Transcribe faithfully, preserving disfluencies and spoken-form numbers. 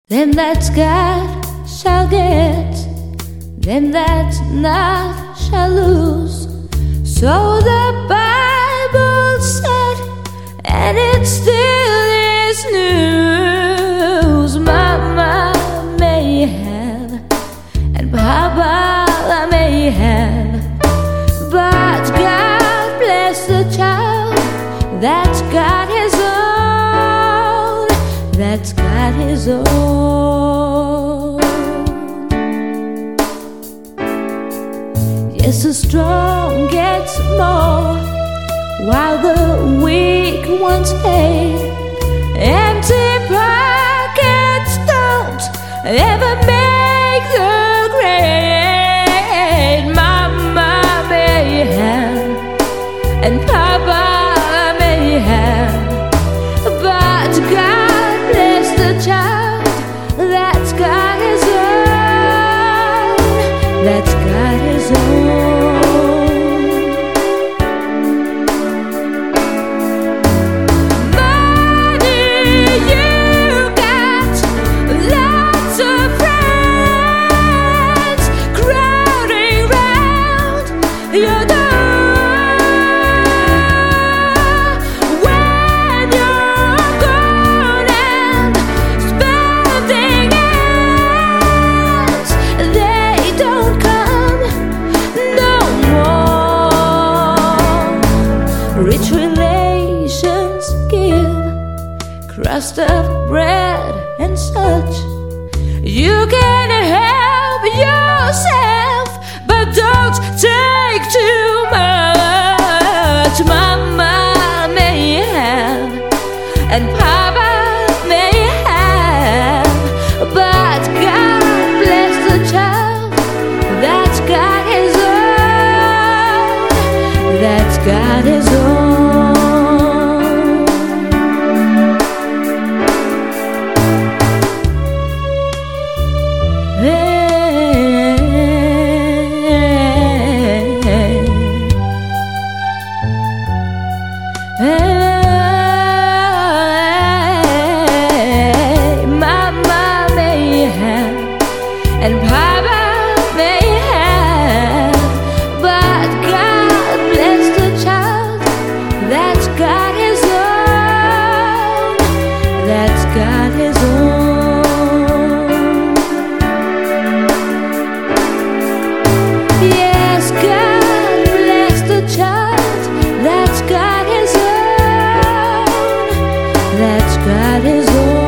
Them that's got shall get, them that's not shall lose. So the Bible said, and it still is news. Mama may have, and Papa may have, but God bless the child that's got his own, that's got his own. Yes, the strong gets more, while the weak ones pay. Empty pockets don't ever make the grade. Mama may have, and Papa may have, but God bless the child that's got his own, that's got his own. Rich relations give crust of bread and such. You can help yourself, but don't take too much. Mama may have, and Papa may have, but God bless the child that's got his own, that's got his own. And Papa may have, but God bless the child that's got his own, that's got his own. Yes, God bless the child that's got his own, that's got his own.